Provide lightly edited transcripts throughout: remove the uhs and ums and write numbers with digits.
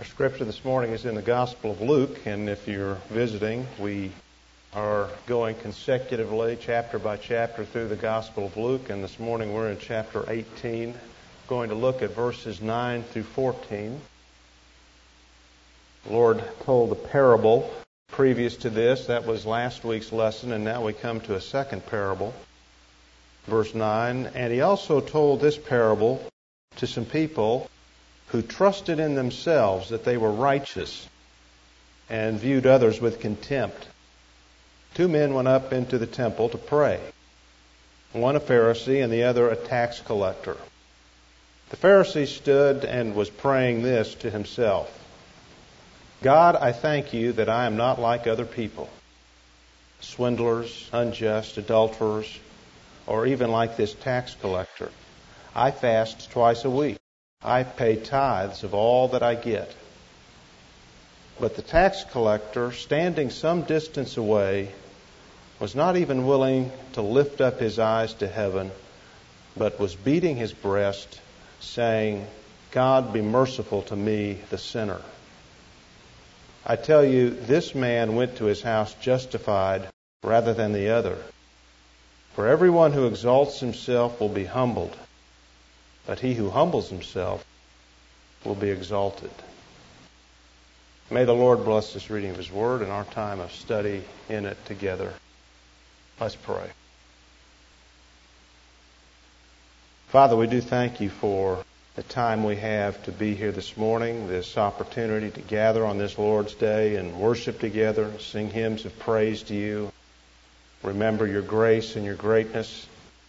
Our scripture this morning is in the Gospel of Luke, and if you're visiting, we are going consecutively, chapter by chapter, through the Gospel of Luke, and this morning we're in chapter 18, going to look at verses 9 through 14. The Lord told a parable previous to this. That was last week's lesson, and now we come to a second parable. Verse 9, and He also told this parable to some people who trusted in themselves that they were righteous and viewed others with contempt. Two men went up into the temple to pray, one a Pharisee and the other a tax collector. The Pharisee stood and was praying this to himself: God, I thank you that I am not like other people, swindlers, unjust, adulterers, or even like this tax collector. I fast twice a week. I pay tithes of all that I get. But the tax collector, standing some distance away, was not even willing to lift up his eyes to heaven, but was beating his breast, saying, God, be merciful to me, the sinner. I tell you, this man went to his house justified rather than the other. For everyone who exalts himself will be humbled, but he who humbles himself will be exalted. May the Lord bless this reading of His Word and our time of study in it together. Let's pray. Father, we do thank You for the time we have to be here this morning, this opportunity to gather on this Lord's Day and worship together, sing hymns of praise to You, remember Your grace and Your greatness,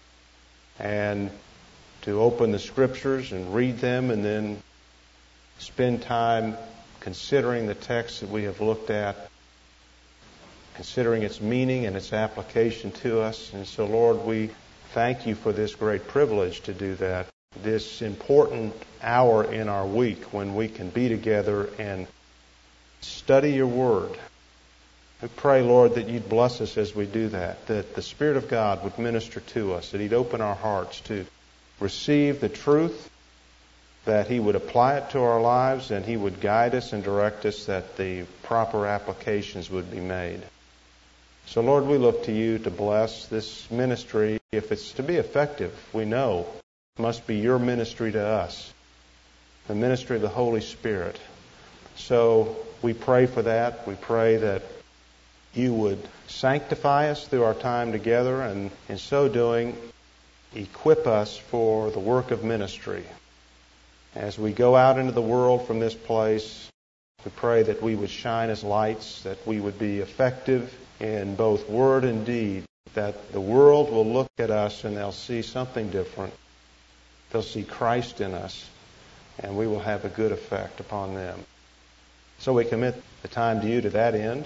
and to open the Scriptures and read them and then spend time considering the text that we have looked at, considering its meaning and its application to us. And so, Lord, we thank You for this great privilege to do that, this important hour in our week when we can be together and study Your Word. We pray, Lord, that You'd bless us as we do that the Spirit of God would minister to us, that He'd open our hearts to receive the truth, that He would apply it to our lives, and He would guide us and direct us, that the proper applications would be made. So, Lord, we look to You to bless this ministry. If it's to be effective, we know it must be Your ministry to us, the ministry of the Holy Spirit. So we pray for that. We pray that You would sanctify us through our time together, and in so doing, equip us for the work of ministry. As we go out into the world from this place, we pray that we would shine as lights, that we would be effective in both word and deed, that the world will look at us and they'll see something different. They'll see Christ in us, and we will have a good effect upon them. So we commit the time to You to that end.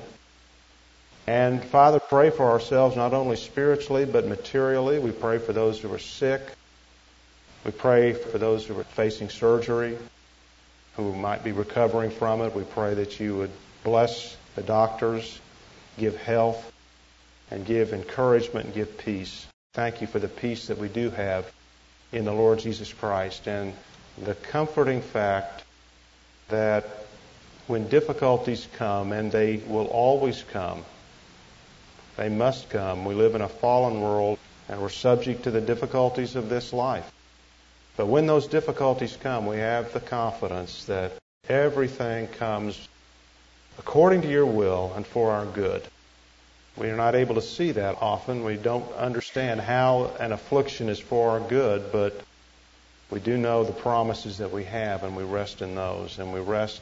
And Father, pray for ourselves not only spiritually but materially. We pray for those who are sick. We pray for those who are facing surgery, who might be recovering from it. We pray that You would bless the doctors, give health, and give encouragement and give peace. Thank You for the peace that we do have in the Lord Jesus Christ, and the comforting fact that when difficulties come, and they will always come, they must come. We live in a fallen world, and we're subject to the difficulties of this life. But when those difficulties come, we have the confidence that everything comes according to Your will and for our good. We are not able to see that often. We don't understand how an affliction is for our good, but we do know the promises that we have, and we rest in those. And we rest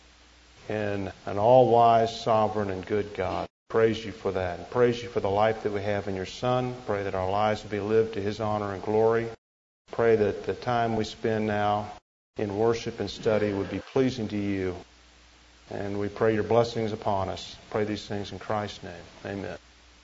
in an all-wise, sovereign, and good God. Praise You for that. And praise You for the life that we have in Your Son. Pray that our lives will be lived to His honor and glory. Pray that the time we spend now in worship and study would be pleasing to You. And we pray Your blessings upon us. Pray these things in Christ's name. Amen.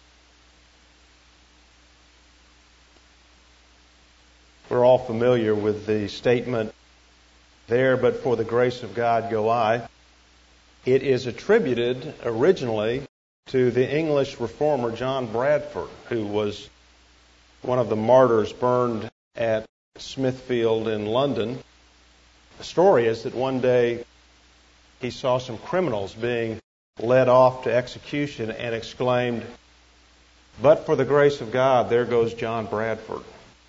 We're all familiar with the statement there, but for the grace of God go I. It is attributed originally to the English reformer John Bradford, who was one of the martyrs burned at Smithfield in London. The story is that one day he saw some criminals being led off to execution and exclaimed, "But for the grace of God, there goes John Bradford."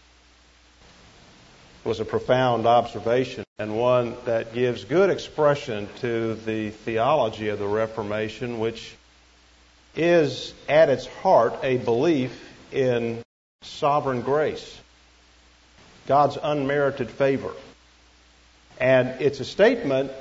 It was a profound observation and one that gives good expression to the theology of the Reformation, which is at its heart a belief in sovereign grace, God's unmerited favor. And it's a statement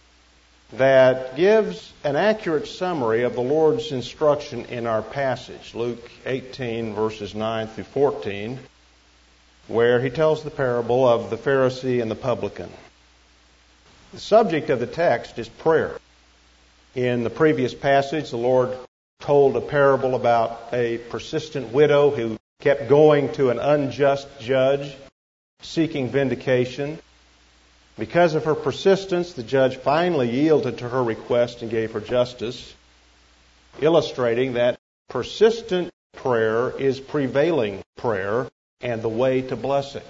that gives an accurate summary of the Lord's instruction in our passage, Luke 18, verses 9 through 14, where he tells the parable of the Pharisee and the publican. The subject of the text is prayer. In the previous passage, the Lord told a parable about a persistent widow who kept going to an unjust judge, seeking vindication. Because of her persistence, the judge finally yielded to her request and gave her justice, illustrating that persistent prayer is prevailing prayer and the way to blessing.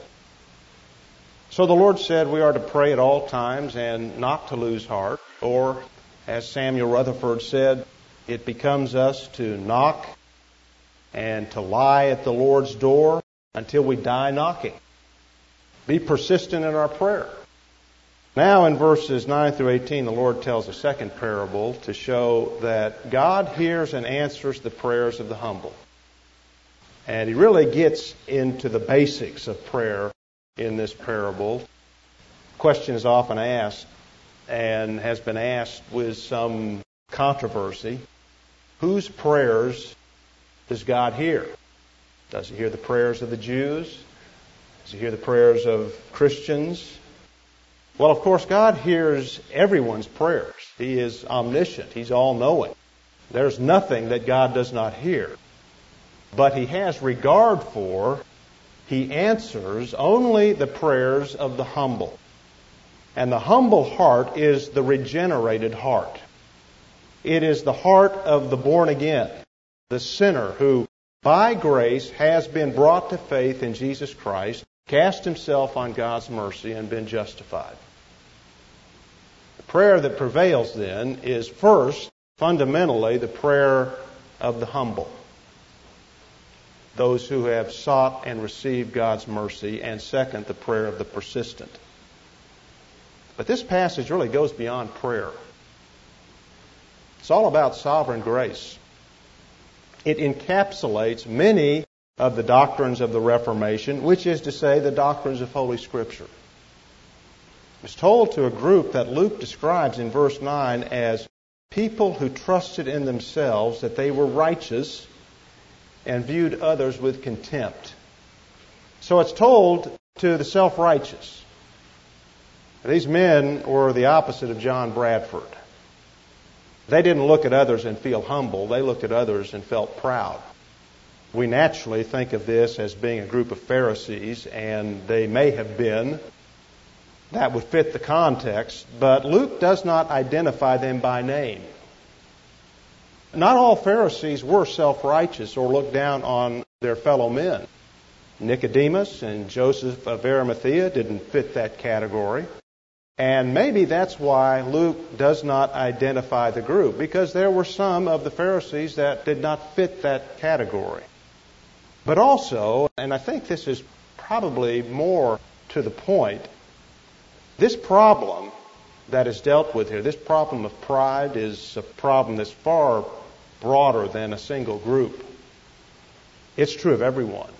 So the Lord said we are to pray at all times and not to lose heart, or, as Samuel Rutherford said, it becomes us to knock and to lie at the Lord's door until we die knocking. Be persistent in our prayer. Now in verses 9 through 18, the Lord tells a second parable to show that God hears and answers the prayers of the humble. And he really gets into the basics of prayer in this parable. The question is often asked, and has been asked with some controversy, whose prayers does God hear? Does he hear the prayers of the Jews? Does he hear the prayers of Christians? Well, of course, God hears everyone's prayers. He is omniscient. He's all-knowing. There's nothing that God does not hear. But he has regard for, he answers only the prayers of the humble. And the humble heart is the regenerated heart. It is the heart of the born again, the sinner who, by grace, has been brought to faith in Jesus Christ, cast himself on God's mercy, and been justified. The prayer that prevails then is first, fundamentally, the prayer of the humble. Those who have sought and received God's mercy, and second, the prayer of the persistent. But this passage really goes beyond prayer. It's all about sovereign grace. It encapsulates many of the doctrines of the Reformation, which is to say, the doctrines of Holy Scripture. It was told to a group that Luke describes in verse 9 as people who trusted in themselves that they were righteous and viewed others with contempt. So it's told to the self-righteous. These men were the opposite of John Bradford. They didn't look at others and feel humble. They looked at others and felt proud. We naturally think of this as being a group of Pharisees, and they may have been. That would fit the context, but Luke does not identify them by name. Not all Pharisees were self-righteous or looked down on their fellow men. Nicodemus and Joseph of Arimathea didn't fit that category. And maybe that's why Luke does not identify the group, because there were some of the Pharisees that did not fit that category. But also, and I think this is probably more to the point, this problem that is dealt with here, this problem of pride, is a problem that's far broader than a single group. It's true of everyone.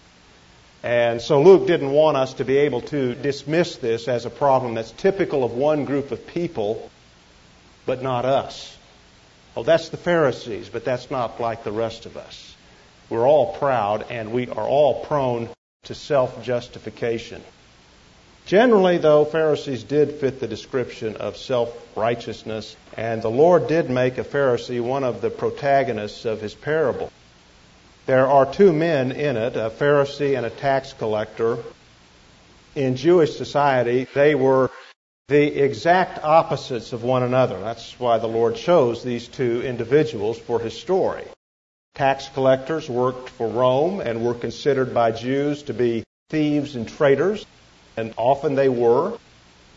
And so Luke didn't want us to be able to dismiss this as a problem that's typical of one group of people, but not us. Oh, that's the Pharisees, but that's not like the rest of us. We're all proud, and we are all prone to self-justification. Generally, though, Pharisees did fit the description of self-righteousness, and the Lord did make a Pharisee one of the protagonists of his parable. There are two men in it, a Pharisee and a tax collector. In Jewish society, they were the exact opposites of one another. That's why the Lord chose these two individuals for his story. Tax collectors worked for Rome and were considered by Jews to be thieves and traitors, and often they were.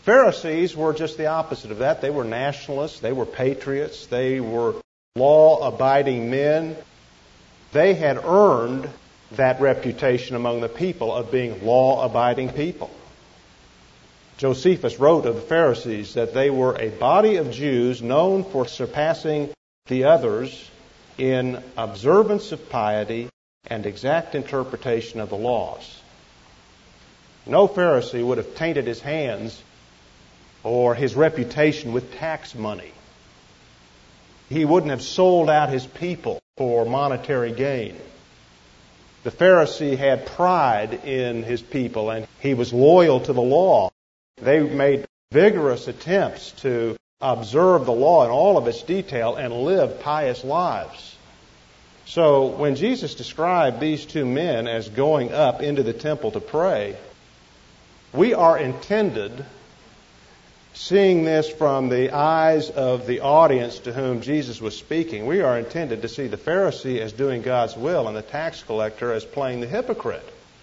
Pharisees were just the opposite of that. They were nationalists. They were patriots. They were law-abiding men. They had earned that reputation among the people of being law-abiding people. Josephus wrote of the Pharisees that they were a body of Jews known for surpassing the others in observance of piety and exact interpretation of the laws. No Pharisee would have tainted his hands or his reputation with tax money. He wouldn't have sold out his people for monetary gain. The Pharisee had pride in his people, and he was loyal to the law. They made vigorous attempts to observe the law in all of its detail and live pious lives. So when Jesus described these two men as going up into the temple to pray, we are intended, seeing this from the eyes of the audience to whom Jesus was speaking, we are intended to see the Pharisee as doing God's will and the tax collector as playing the hypocrite.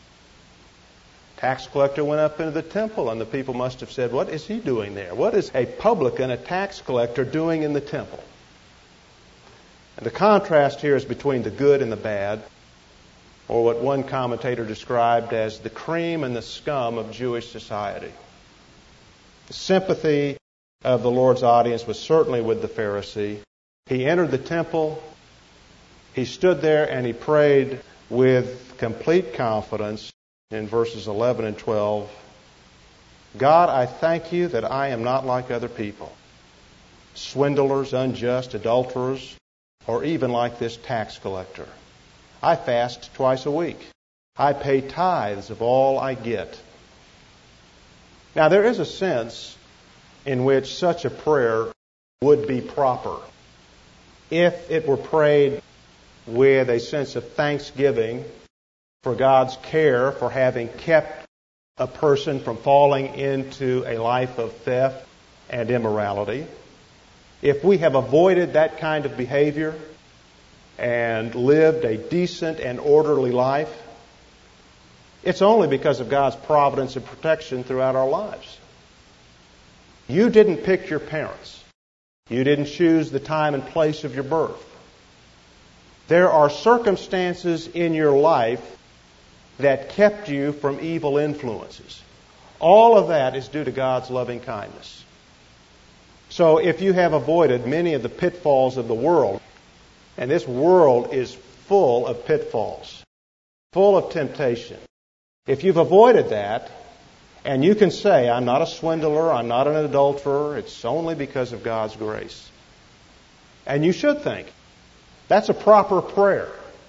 Tax collector went up into the temple, and the people must have said, "What is he doing there? What is a publican, a tax collector, doing in the temple?" And the contrast here is between the good and the bad, or what one commentator described as the cream and the scum of Jewish society. The sympathy of the Lord's audience was certainly with the Pharisee. He entered the temple, he stood there, and he prayed with complete confidence in verses 11 and 12. God, I thank you that I am not like other people, swindlers, unjust, adulterers, or even like this tax collector. I fast twice a week. I pay tithes of all I get. Now, there is a sense in which such a prayer would be proper if it were prayed with a sense of thanksgiving for God's care for having kept a person from falling into a life of theft and immorality. If we have avoided that kind of behavior and lived a decent and orderly life, it's only because of God's providence and protection throughout our lives. You didn't pick your parents. You didn't choose the time and place of your birth. There are circumstances in your life that kept you from evil influences. All of that is due to God's loving kindness. So if you have avoided many of the pitfalls of the world, and this world is full of pitfalls, full of temptation, if you've avoided that, and you can say, I'm not a swindler, I'm not an adulterer, it's only because of God's grace. And you should think, that's a proper prayer.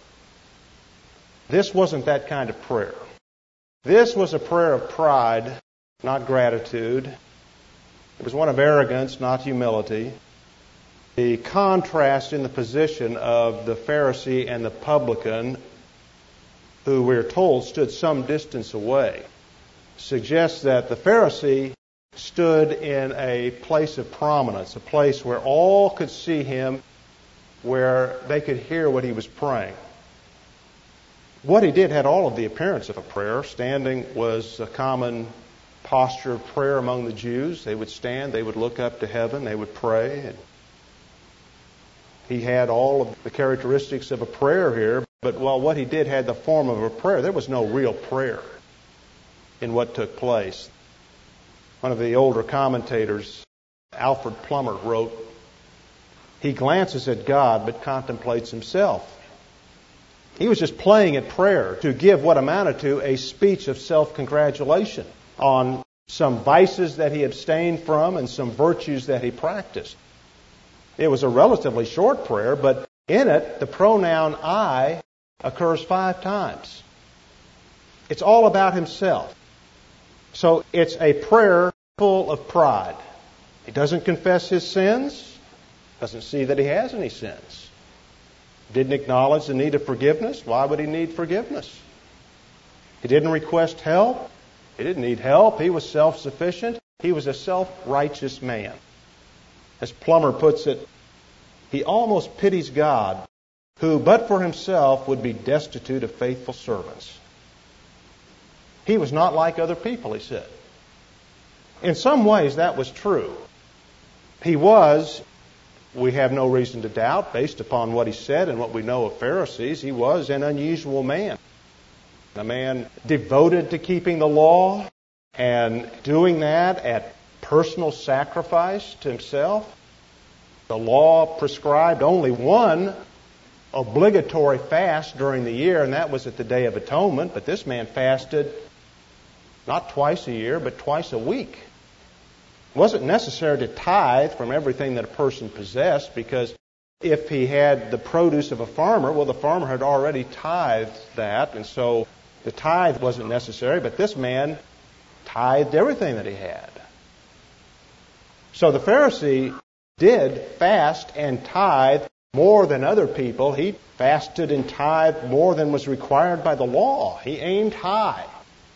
This wasn't that kind of prayer. This was a prayer of pride, not gratitude. It was one of arrogance, not humility. The contrast in the position of the Pharisee and the publican, who we're told stood some distance away, suggests that the Pharisee stood in a place of prominence, a place where all could see him, where they could hear what he was praying. What he did had all of the appearance of a prayer. Standing was a common posture of prayer among the Jews. They would stand, they would look up to heaven, they would pray. And he had all of the characteristics of a prayer here, but while what he did had the form of a prayer, there was no real prayer in what took place. One of the older commentators, Alfred Plummer, wrote, "He glances at God but contemplates himself." He was just playing at prayer to give what amounted to a speech of self-congratulation on some vices that he abstained from and some virtues that he practiced. It was a relatively short prayer, but in it, the pronoun I occurs 5 times. It's all about himself. So it's a prayer full of pride. He doesn't confess his sins, doesn't see that he has any sins. Didn't acknowledge the need of forgiveness. Why would he need forgiveness? He didn't request help. He didn't need help. He was self-sufficient. He was a self-righteous man. As Plummer puts it, he almost pities God, who, but for himself, would be destitute of faithful servants. He was not like other people, he said. In some ways, that was true. He was, we have no reason to doubt, based upon what he said and what we know of Pharisees, he was an unusual man. A man devoted to keeping the law and doing that at personal sacrifice to himself. The law prescribed only one obligatory fast during the year, and that was at the Day of Atonement. But this man fasted not twice a year, but twice a week. It wasn't necessary to tithe from everything that a person possessed, because if he had the produce of a farmer, well, the farmer had already tithed that, and so the tithe wasn't necessary, but this man tithed everything that he had. So the Pharisee did fast and tithe more than other people. He fasted and tithed more than was required by the law. He aimed high.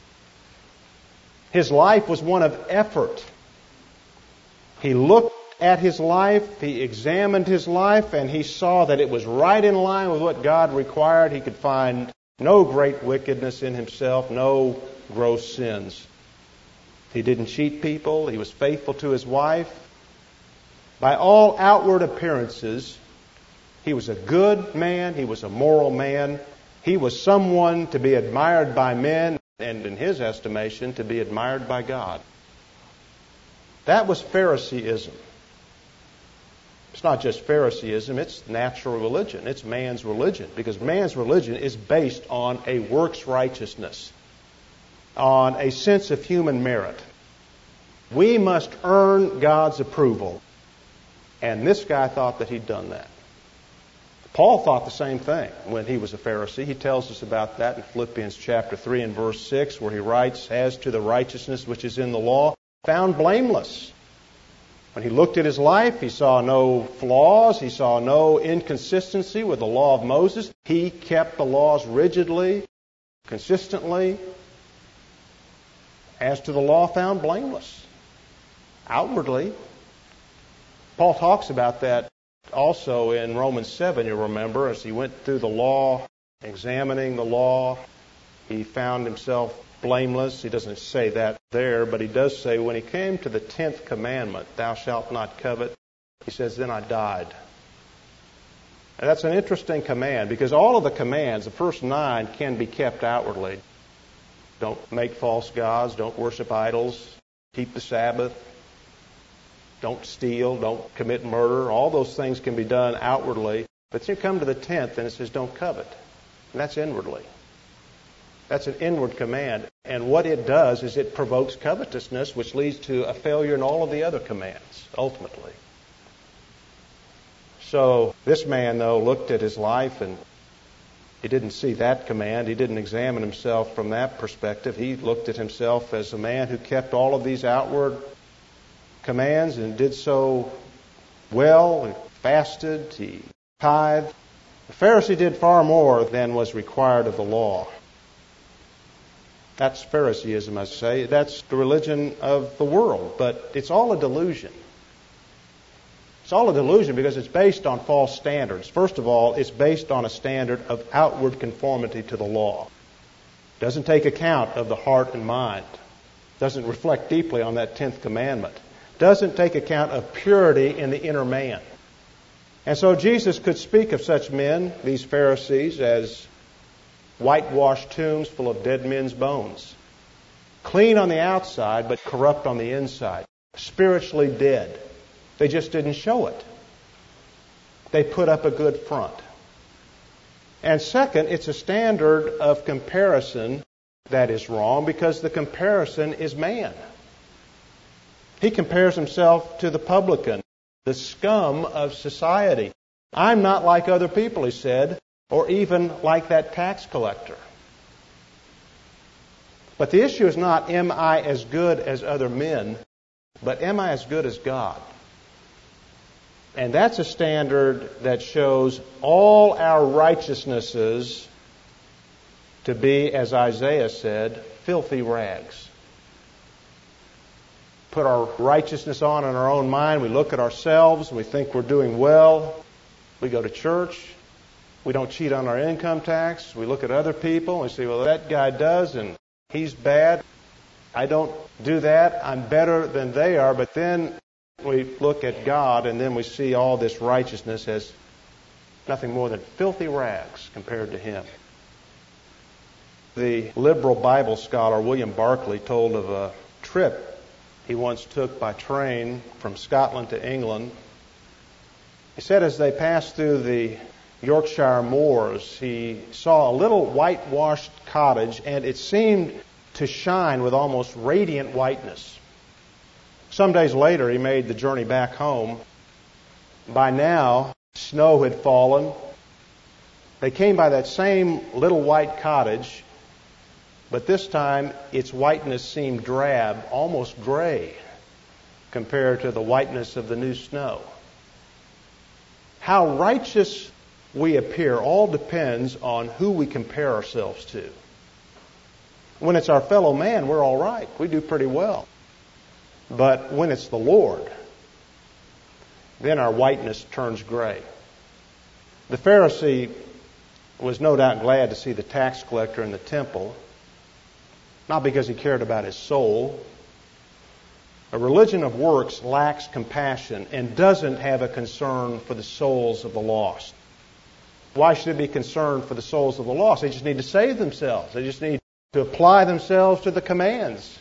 His life was one of effort. He looked at his life, he examined his life, and he saw that it was right in line with what God required. He could find no great wickedness in himself, no gross sins. He didn't cheat people. He was faithful to his wife. By all outward appearances, he was a good man. He was a moral man. He was someone to be admired by men, and in his estimation, to be admired by God. That was Phariseeism. It's not just Phariseeism, it's natural religion. It's man's religion, because man's religion is based on a works righteousness, on a sense of human merit. We must earn God's approval. And this guy thought that he'd done that. Paul thought the same thing when he was a Pharisee. He tells us about that in Philippians chapter 3 and verse 6, where he writes, "As to the righteousness which is in the law, found blameless." When he looked at his life, he saw no flaws. He saw no inconsistency with the law of Moses. He kept the laws rigidly, consistently. As to the law, found blameless. Outwardly. Paul talks about that also in Romans 7, you'll remember, as he went through the law, examining the law, he found himself blameless. He doesn't say that there, but he does say when he came to the 10th commandment, "Thou shalt not covet," he says, "Then I died." And that's an interesting command, because all of the commands, the first 9, can be kept outwardly. Don't make false gods, don't worship idols, keep the Sabbath, don't steal, don't commit murder. All those things can be done outwardly. But you come to the 10th and it says don't covet. And that's inwardly. That's an inward command. And what it does is it provokes covetousness, which leads to a failure in all of the other commands, ultimately. So this man, though, looked at his life and he didn't see that command. He didn't examine himself from that perspective. He looked at himself as a man who kept all of these outward commands and did so well. He fasted, he tithed. The Pharisee did far more than was required of the law. That's Phariseeism, I say. That's the religion of the world. But it's all a delusion. It's all a delusion because it's based on false standards. First of all, it's based on a standard of outward conformity to the law. It doesn't take account of the heart and mind. It doesn't reflect deeply on that 10th commandment. It doesn't take account of purity in the inner man. And so Jesus could speak of such men, these Pharisees, as whitewashed tombs full of dead men's bones. Clean on the outside, but corrupt on the inside. Spiritually dead. They just didn't show it. They put up a good front. And second, it's a standard of comparison that is wrong because the comparison is man. He compares himself to the publican, the scum of society. I'm not like other people, he said, or even like that tax collector. But the issue is not, am I as good as other men, but am I as good as God? And that's a standard that shows all our righteousnesses to be, as Isaiah said, filthy rags. Put our righteousness on in our own mind. We look at ourselves. We think we're doing well. We go to church. We don't cheat on our income tax. We look at other people and we say, well, that guy does and he's bad. I don't do that. I'm better than they are. But then we look at God and then we see all this righteousness as nothing more than filthy rags compared to Him. The liberal Bible scholar William Barclay told of a trip he once took by train from Scotland to England. He said as they passed through the Yorkshire moors, he saw a little whitewashed cottage, and it seemed to shine with almost radiant whiteness. Some days later, he made the journey back home. By now, snow had fallen. They came by that same little white cottage, but this time its whiteness seemed drab, almost gray, compared to the whiteness of the new snow. How righteous we appear all depends on who we compare ourselves to. When it's our fellow man, we're all right. We do pretty well. But when it's the Lord, then our whiteness turns gray. The Pharisee was no doubt glad to see the tax collector in the temple, not because he cared about his soul. A religion of works lacks compassion and doesn't have a concern for the souls of the lost. Why should it be concerned for the souls of the lost? They just need to save themselves. They just need to apply themselves to the commands.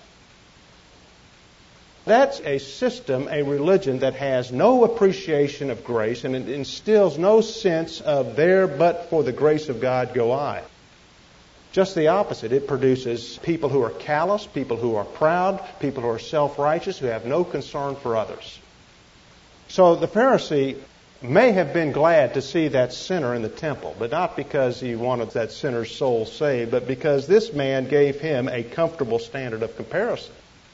That's a system, a religion that has no appreciation of grace, and it instills no sense of there but for the grace of God go I. Just the opposite. It produces people who are callous, people who are proud, people who are self-righteous, who have no concern for others. So the Pharisee may have been glad to see that sinner in the temple, but not because he wanted that sinner's soul saved, but because this man gave him a comfortable standard of comparison.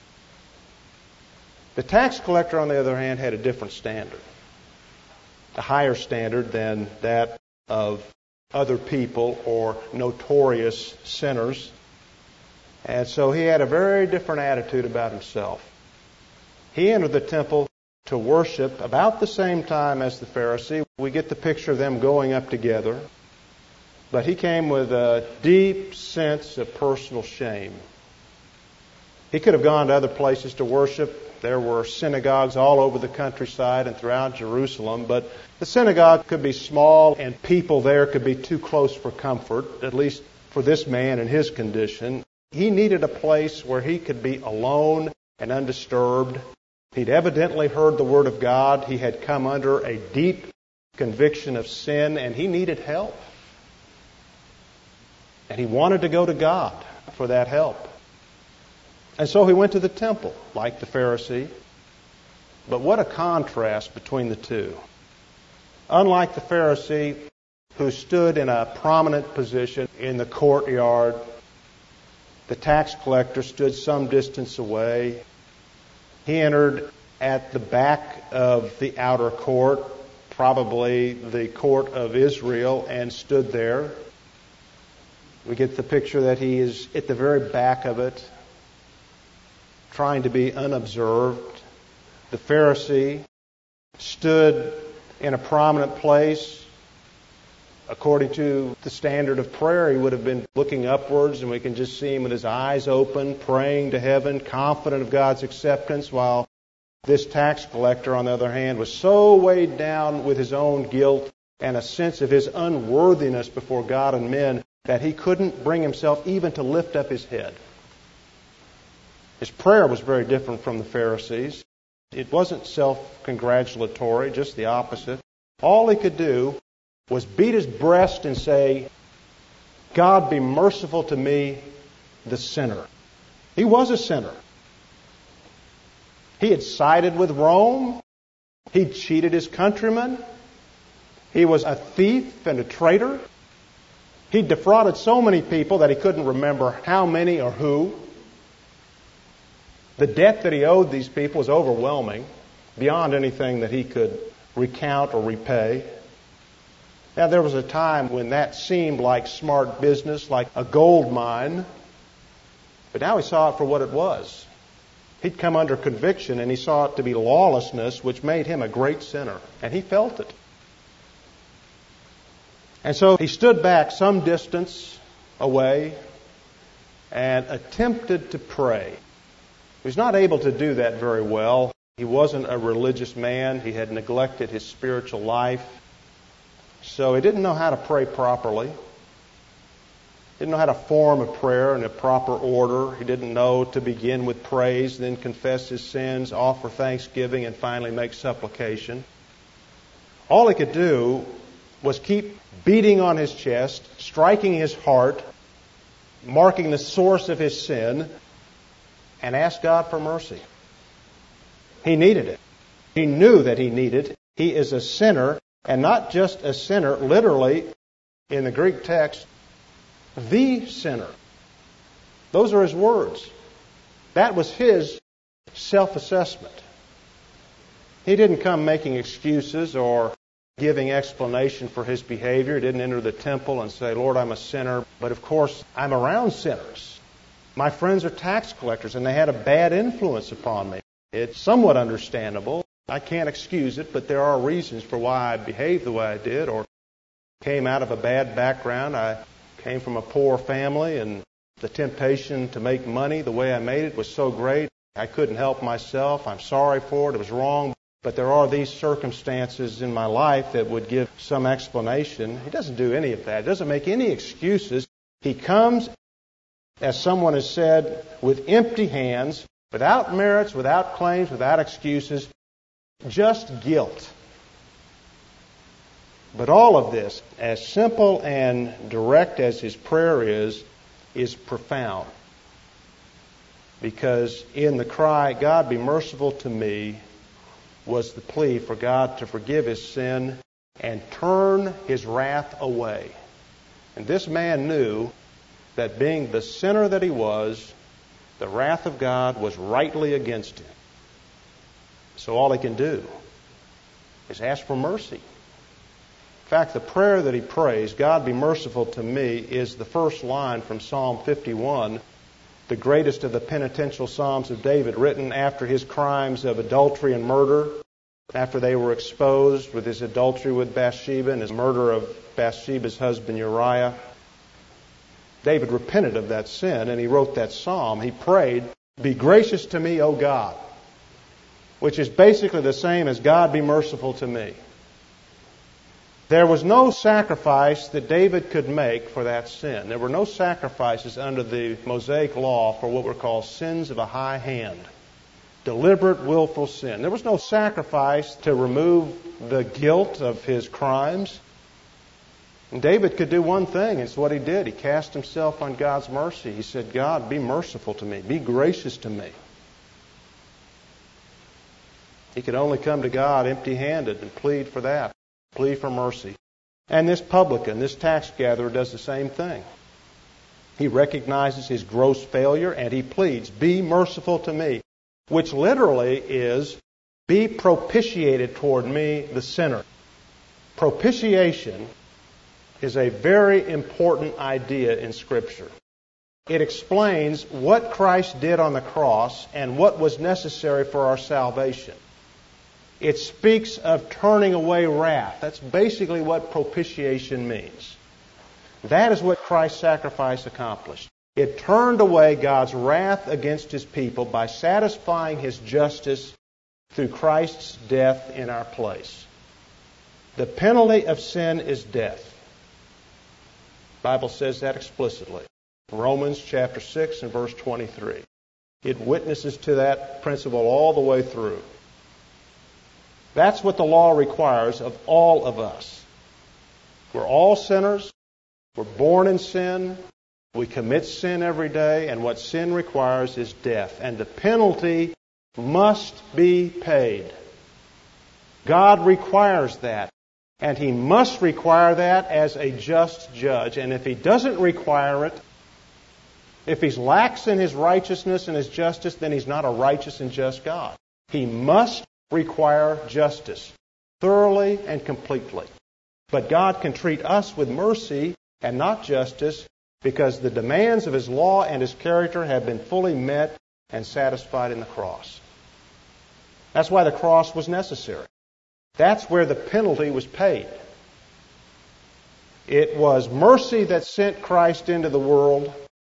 The tax collector, on the other hand, had a different standard, a higher standard than that of other people or notorious sinners. And so he had a very different attitude about himself. He entered the temple to worship about the same time as the Pharisee. We get the picture of them going up together. But he came with a deep sense of personal shame. He could have gone to other places to worship. There were synagogues all over the countryside and throughout Jerusalem, but the synagogue could be small and people there could be too close for comfort, at least for this man in his condition. He needed a place where he could be alone and undisturbed. He'd evidently heard the Word of God. He had come under a deep conviction of sin, and he needed help. And he wanted to go to God for that help. And so he went to the temple, like the Pharisee. But what a contrast between the two. Unlike the Pharisee, who stood in a prominent position in the courtyard, the tax collector stood some distance away. He entered at the back of the outer court, probably the court of Israel, and stood there. We get the picture that he is at the very back of it, trying to be unobserved. The Pharisee stood in a prominent place. According to the standard of prayer, he would have been looking upwards, and we can just see him with his eyes open, praying to heaven, confident of God's acceptance, while this tax collector, on the other hand, was so weighed down with his own guilt and a sense of his unworthiness before God and men that he couldn't bring himself even to lift up his head. His prayer was very different from the Pharisees. It wasn't self-congratulatory, just the opposite. All he could do was beat his breast and say, God, be merciful to me, the sinner. He was a sinner. He had sided with Rome. He'd cheated his countrymen. He was a thief and a traitor. He'd defrauded so many people that he couldn't remember how many or who. The debt that he owed these people was overwhelming, beyond anything that he could recount or repay. Now, there was a time when that seemed like smart business, like a gold mine. But now he saw it for what it was. He'd come under conviction, and he saw it to be lawlessness, which made him a great sinner. And he felt it. And so he stood back some distance away and attempted to pray. He was not able to do that very well. He wasn't a religious man. He had neglected his spiritual life. So he didn't know how to pray properly. Didn't know how to form a prayer in a proper order. He didn't know to begin with praise, then confess his sins, offer thanksgiving, and finally make supplication. All he could do was keep beating on his chest, striking his heart, marking the source of his sin, and ask God for mercy. He needed it. He knew that he needed it. He is a sinner, and not just a sinner, literally, in the Greek text, the sinner. Those are his words. That was his self-assessment. He didn't come making excuses or giving explanation for his behavior. He didn't enter the temple and say, Lord, I'm a sinner, but of course I'm around sinners. My friends are tax collectors and they had a bad influence upon me. It's somewhat understandable. I can't excuse it, but there are reasons for why I behaved the way I did or came out of a bad background. I came from a poor family and the temptation to make money the way I made it was so great. I couldn't help myself. I'm sorry for it. It was wrong. But there are these circumstances in my life that would give some explanation. He doesn't do any of that. He doesn't make any excuses. He comes, as someone has said, with empty hands, without merits, without claims, without excuses, just guilt. But all of this, as simple and direct as his prayer is profound. Because in the cry, God be merciful to me, was the plea for God to forgive his sin and turn his wrath away. And this man knew that being the sinner that he was, the wrath of God was rightly against him. So all he can do is ask for mercy. In fact, the prayer that he prays, God be merciful to me, is the first line from Psalm 51, the greatest of the penitential psalms of David, written after his crimes of adultery and murder, after they were exposed with his adultery with Bathsheba and his murder of Bathsheba's husband Uriah. David repented of that sin and he wrote that psalm. He prayed, be gracious to me, O God, which is basically the same as God be merciful to me. There was no sacrifice that David could make for that sin. There were no sacrifices under the Mosaic law for what were called sins of a high hand. Deliberate, willful sin. There was no sacrifice to remove the guilt of his crimes. And David could do one thing. It's what he did. He cast himself on God's mercy. He said, God, be merciful to me. Be gracious to me. He could only come to God empty-handed and plead for that. Plea for mercy. And this publican, this tax gatherer, does the same thing. He recognizes his gross failure and he pleads, be merciful to me, which literally is, be propitiated toward me, the sinner. Propitiation is a very important idea in Scripture. It explains what Christ did on the cross and what was necessary for our salvation. It speaks of turning away wrath. That's basically what propitiation means. That is what Christ's sacrifice accomplished. It turned away God's wrath against His people by satisfying His justice through Christ's death in our place. The penalty of sin is death. The Bible says that explicitly. Romans chapter 6 and verse 23. It witnesses to that principle all the way through. That's what the law requires of all of us. We're all sinners. We're born in sin. We commit sin every day. And what sin requires is death. And the penalty must be paid. God requires that. And He must require that as a just judge. And if He doesn't require it, if He's lax in His righteousness and His justice, then He's not a righteous and just God. He must require justice thoroughly and completely. But God can treat us with mercy and not justice because the demands of His law and His character have been fully met and satisfied in the cross. That's why the cross was necessary. That's where the penalty was paid. It was mercy that sent Christ into the world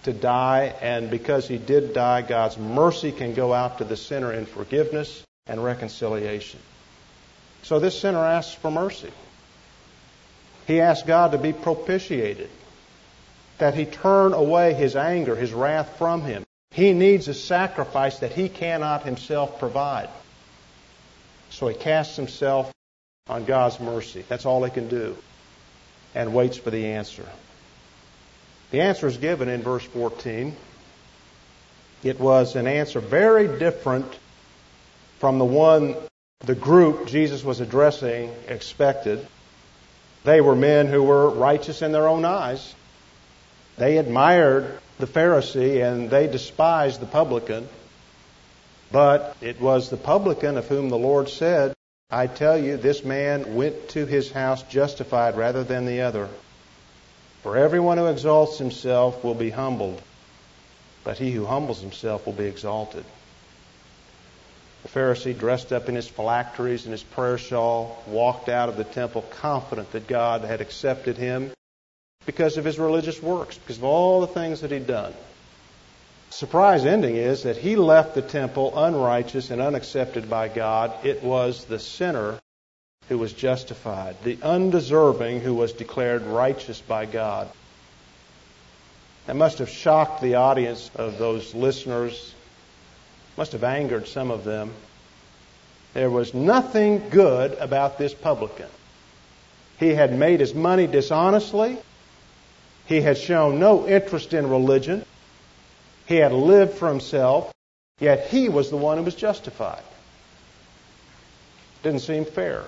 to die, and because he did die, God's mercy can go out to the sinner in forgiveness and reconciliation. So this sinner asks for mercy. He asks God to be propitiated, that he turn away his anger, his wrath from him. He needs a sacrifice that he cannot himself provide. So he casts himself on God's mercy. That's all he can do. And waits for the answer. The answer is given in verse 14. It was an answer very different from the one the group Jesus was addressing expected. They were men who were righteous in their own eyes. They admired the Pharisee and they despised the publican. But it was the publican of whom the Lord said, I tell you, this man went to his house justified rather than the other. For everyone who exalts himself will be humbled, but he who humbles himself will be exalted. The Pharisee, dressed up in his phylacteries and his prayer shawl, walked out of the temple confident that God had accepted him because of his religious works, because of all the things that he'd done. The surprise ending is that he left the temple unrighteous and unaccepted by God. It was the sinner who was justified, the undeserving who was declared righteous by God. That must have shocked the audience of those listeners, must have angered some of them. There was nothing good about this publican. He had made his money dishonestly. He had shown no interest in religion. He had lived for himself, yet he was the one who was justified. Didn't seem fair.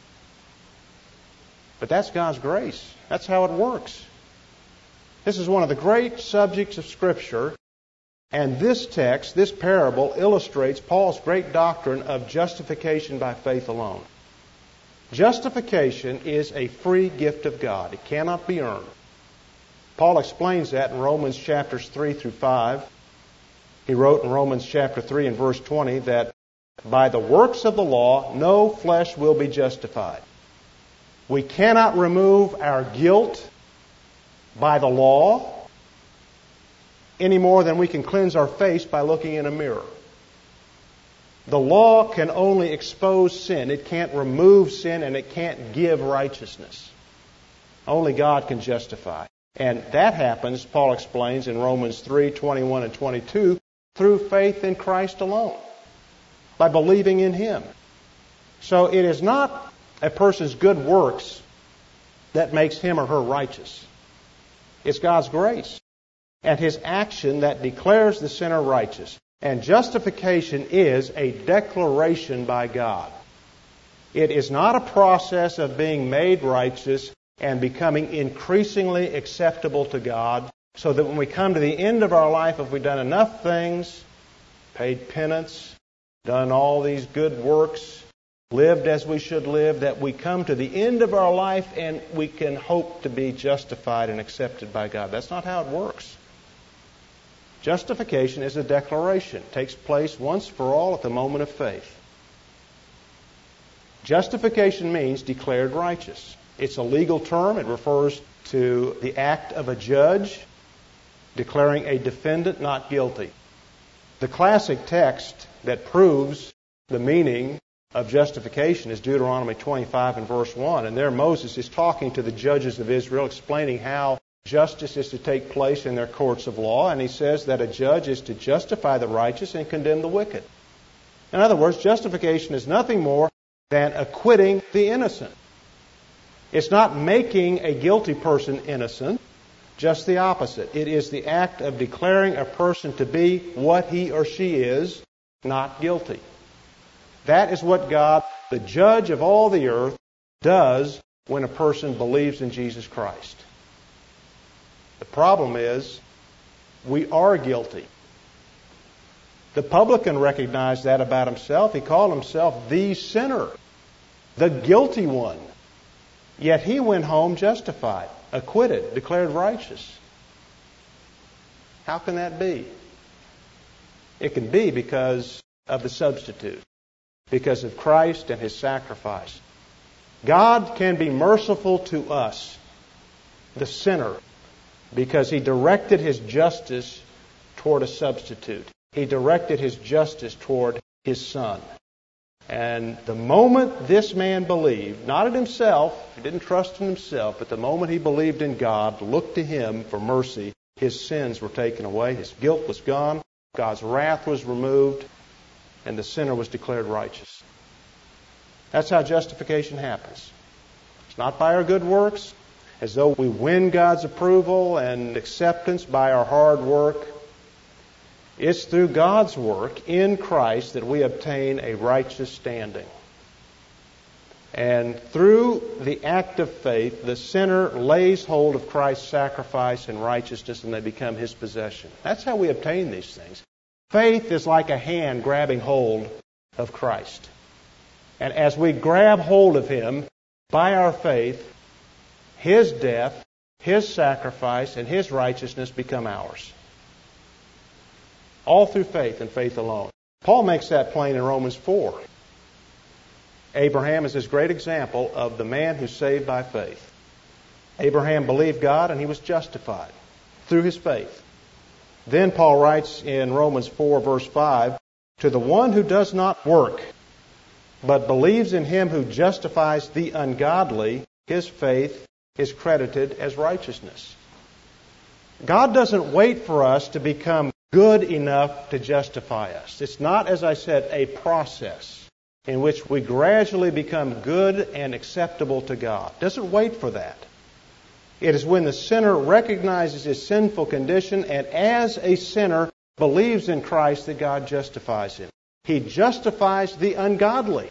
But that's God's grace. That's how it works. This is one of the great subjects of Scripture, and this text, this parable, illustrates Paul's great doctrine of justification by faith alone. Justification is a free gift of God. It cannot be earned. Paul explains that in Romans chapters 3 through 5. He wrote in Romans chapter 3 and verse 20 that by the works of the law, no flesh will be justified. We cannot remove our guilt by the law any more than we can cleanse our face by looking in a mirror. The law can only expose sin. It can't remove sin and it can't give righteousness. Only God can justify. And that happens, Paul explains in Romans 3, 21 and 22, through faith in Christ alone, by believing in Him. So it is not a person's good works that makes him or her righteous. It's God's grace and His action that declares the sinner righteous. And justification is a declaration by God. It is not a process of being made righteous and becoming increasingly acceptable to God, so that when we come to the end of our life, if we've done enough things, paid penance, done all these good works, lived as we should live, that we come to the end of our life and we can hope to be justified and accepted by God. That's not how it works. Justification is a declaration. It takes place once for all at the moment of faith. Justification means declared righteous. It's a legal term. It refers to the act of a judge declaring a defendant not guilty. The classic text that proves the meaning of justification is Deuteronomy 25 and verse 1. And there Moses is talking to the judges of Israel, explaining how justice is to take place in their courts of law. And he says that a judge is to justify the righteous and condemn the wicked. In other words, justification is nothing more than acquitting the innocent. It's not making a guilty person innocent, just the opposite. It is the act of declaring a person to be what he or she is, not guilty. That is what God, the judge of all the earth, does when a person believes in Jesus Christ. The problem is, we are guilty. The publican recognized that about himself. He called himself the sinner, the guilty one. Yet he went home justified, acquitted, declared righteous. How can that be? It can be because of the substitute, because of Christ and His sacrifice. God can be merciful to us, the sinner, because He directed His justice toward a substitute. He directed His justice toward His Son. And the moment this man believed, not in himself, he didn't trust in himself, but the moment he believed in God, looked to Him for mercy, his sins were taken away, his guilt was gone, God's wrath was removed, and the sinner was declared righteous. That's how justification happens. It's not by our good works, as though we win God's approval and acceptance by our hard work. It's through God's work in Christ that we obtain a righteous standing. And through the act of faith, the sinner lays hold of Christ's sacrifice and righteousness, and they become his possession. That's how we obtain these things. Faith is like a hand grabbing hold of Christ. And as we grab hold of Him by our faith, His death, His sacrifice, and His righteousness become ours. All through faith and faith alone. Paul makes that plain in Romans 4. Abraham is this great example of the man who's saved by faith. Abraham believed God and he was justified through his faith. Then Paul writes in Romans 4 verse 5, to the one who does not work, but believes in Him who justifies the ungodly, his faith is credited as righteousness. God doesn't wait for us to become good enough to justify us. It's not, as I said, a process in which we gradually become good and acceptable to God. It doesn't wait for that. It is when the sinner recognizes his sinful condition and as a sinner believes in Christ that God justifies him. He justifies the ungodly.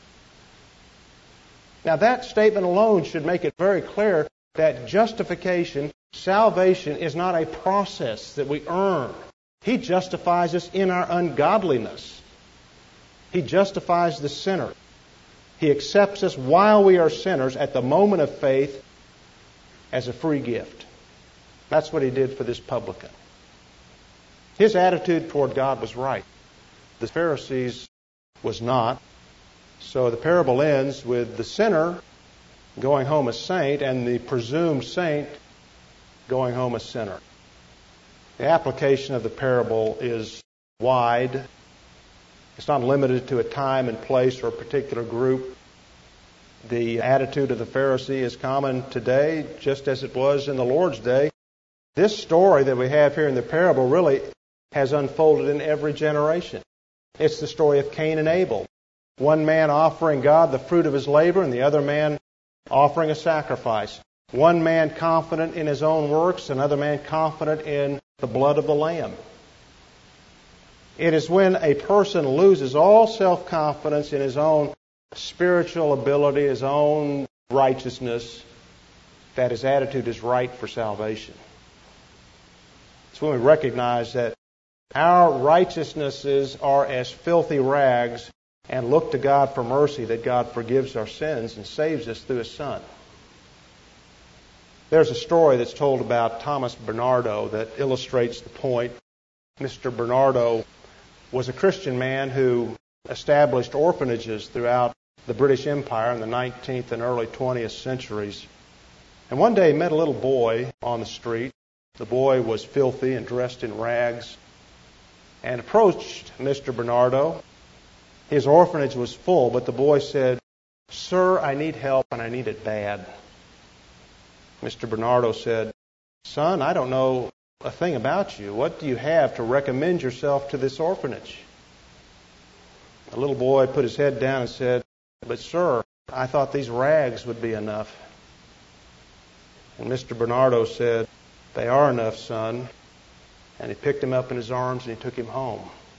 Now that statement alone should make it very clear that justification, salvation, is not a process that we earn. He justifies us in our ungodliness. He justifies the sinner. He accepts us while we are sinners at the moment of faith as a free gift. That's what He did for this publican. His attitude toward God was right. The Pharisees was not. So the parable ends with the sinner going home a saint and the presumed saint going home a sinner. The application of the parable is wide. It's not limited to a time and place or a particular group. The attitude of the Pharisee is common today, just as it was in the Lord's day. This story that we have here in the parable really has unfolded in every generation. It's the story of Cain and Abel. One man offering God the fruit of his labor and the other man offering a sacrifice. One man confident in his own works, another man confident in the blood of the Lamb. It is when a person loses all self-confidence in his own spiritual ability, his own righteousness, that his attitude is right for salvation. It's when we recognize that our righteousnesses are as filthy rags and look to God for mercy that God forgives our sins and saves us through His Son. There's a story that's told about Thomas Bernardo that illustrates the point. Mr. Bernardo was a Christian man who established orphanages throughout the British Empire in the 19th and early 20th centuries. And one day he met a little boy on the street. The boy was filthy and dressed in rags and approached Mr. Bernardo. His orphanage was full, but the boy said, "Sir, I need help and I need it bad." Mr. Bernardo said, "Son, I don't know a thing about you. What do you have to recommend yourself to this orphanage?" The little boy put his head down and said, "But sir, I thought these rags would be enough." And Mr. Bernardo said, "They are enough, son." And he picked him up in his arms and he took him home.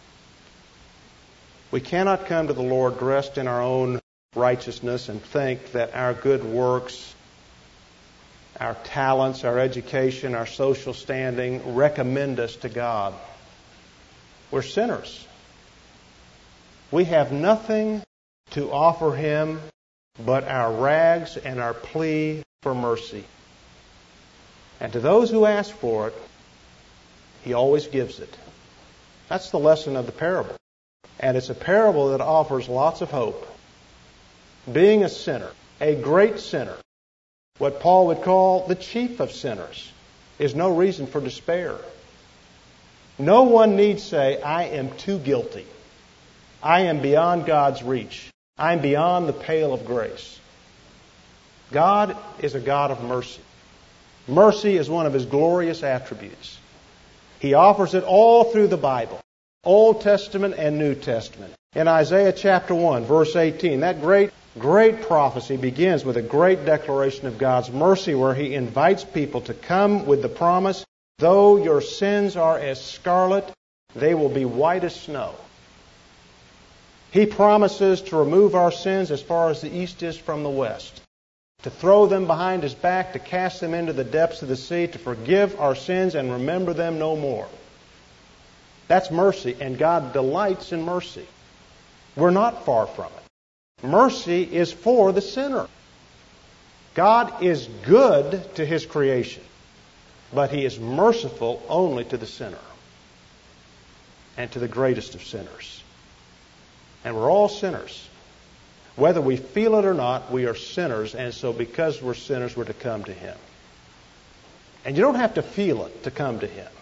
We cannot come to the Lord dressed in our own righteousness and think that our good works, our talents, our education, our social standing recommend us to God. We're sinners. We have nothing to offer Him but our rags and our plea for mercy. And to those who ask for it, He always gives it. That's the lesson of the parable. And it's a parable that offers lots of hope. Being a sinner, a great sinner, what Paul would call the chief of sinners, is no reason for despair. No one need say, I am too guilty. I am beyond God's reach. I am beyond the pale of grace. God is a God of mercy. Mercy is one of His glorious attributes. He offers it all through the Bible, Old Testament and New Testament. In Isaiah chapter 1, verse 18, that great prophecy begins with a great declaration of God's mercy where He invites people to come with the promise, though your sins are as scarlet, they will be white as snow. He promises to remove our sins as far as the east is from the west, to throw them behind His back, to cast them into the depths of the sea, to forgive our sins and remember them no more. That's mercy, and God delights in mercy. We're not far from it. Mercy is for the sinner. God is good to His creation, but He is merciful only to the sinner and to the greatest of sinners. And we're all sinners. Whether we feel it or not, we are sinners, and so because we're sinners, we're to come to Him. And you don't have to feel it to come to Him.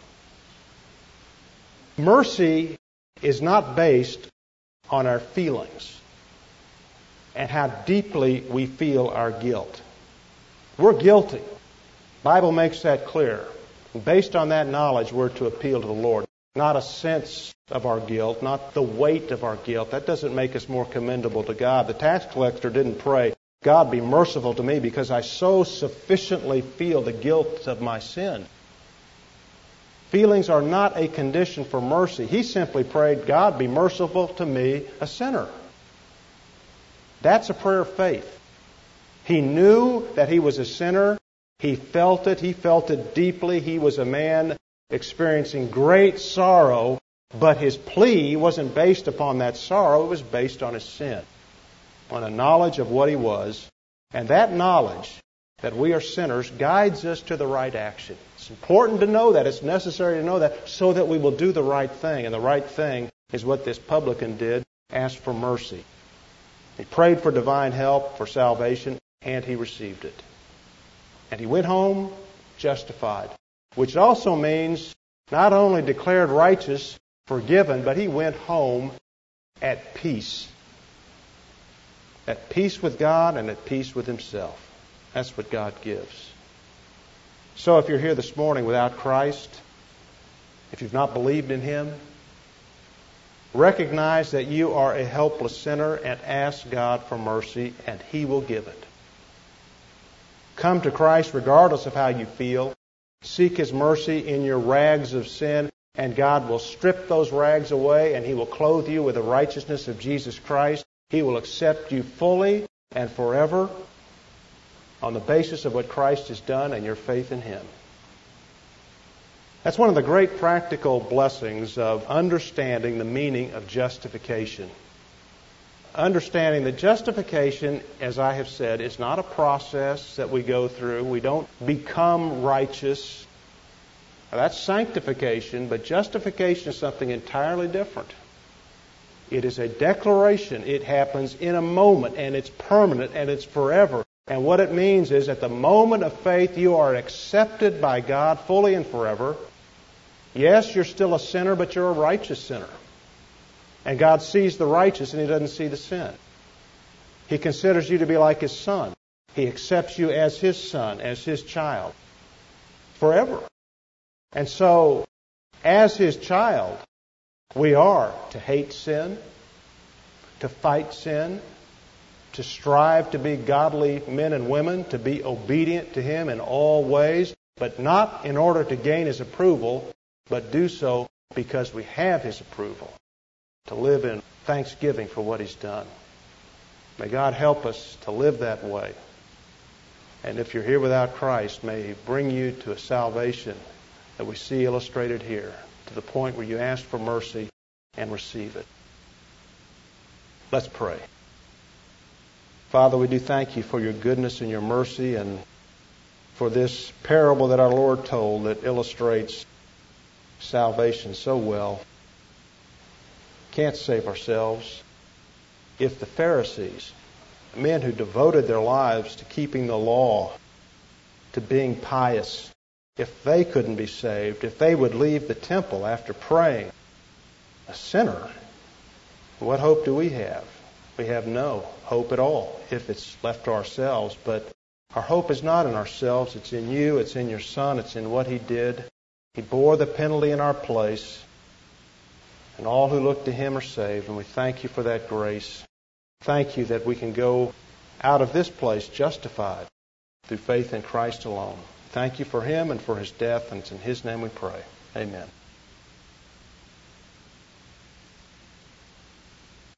Mercy is not based on our feelings and how deeply we feel our guilt. We're guilty. The Bible makes that clear. And based on that knowledge, we're to appeal to the Lord. Not a sense of our guilt, not the weight of our guilt. That doesn't make us more commendable to God. The tax collector didn't pray, God be merciful to me because I so sufficiently feel the guilt of my sin. Feelings are not a condition for mercy. He simply prayed, God be merciful to me, a sinner. That's a prayer of faith. He knew that he was a sinner. He felt it. He felt it deeply. He was a man experiencing great sorrow, but his plea wasn't based upon that sorrow. It was based on his sin, on a knowledge of what he was. And that knowledge that we are sinners guides us to the right action. It's important to know that. It's necessary to know that so that we will do the right thing. And the right thing is what this publican did, asked for mercy. He prayed for divine help, for salvation, and he received it. And he went home justified, which also means not only declared righteous, forgiven, but he went home at peace. At peace with God and at peace with himself. That's what God gives. So if you're here this morning without Christ, if you've not believed in Him, recognize that you are a helpless sinner and ask God for mercy, and He will give it. Come to Christ regardless of how you feel. Seek His mercy in your rags of sin, and God will strip those rags away, and He will clothe you with the righteousness of Jesus Christ. He will accept you fully and forever on the basis of what Christ has done and your faith in Him. That's one of the great practical blessings of understanding the meaning of justification. Understanding that justification, as I have said, is not a process that we go through. We don't become righteous. Now, that's sanctification, but justification is something entirely different. It is a declaration. It happens in a moment, and it's permanent, and it's forever. And what it means is at the moment of faith, you are accepted by God fully and forever. Yes, you're still a sinner, but you're a righteous sinner. And God sees the righteous and He doesn't see the sin. He considers you to be like His Son. He accepts you as His son, as His child, forever. And so, as His child, we are to hate sin, to fight sin, to strive to be godly men and women, to be obedient to Him in all ways, but not in order to gain His approval, but do so because we have His approval, to live in thanksgiving for what He's done. May God help us to live that way. And if you're here without Christ, may He bring you to a salvation that we see illustrated here, to the point where you ask for mercy and receive it. Let's pray. Father, we do thank You for Your goodness and Your mercy and for this parable that our Lord told that illustrates salvation so well. Can't save ourselves. If the Pharisees, men who devoted their lives to keeping the law, to being pious, if they couldn't be saved, if they would leave the temple after praying, a sinner, what hope do we have? We have no hope at all if it's left to ourselves. But our hope is not in ourselves. It's in you. It's in your Son. It's in what He did. He bore the penalty in our place. And all who look to Him are saved. And we thank You for that grace. Thank You that we can go out of this place justified through faith in Christ alone. Thank You for Him and for His death. And it's in His name we pray. Amen.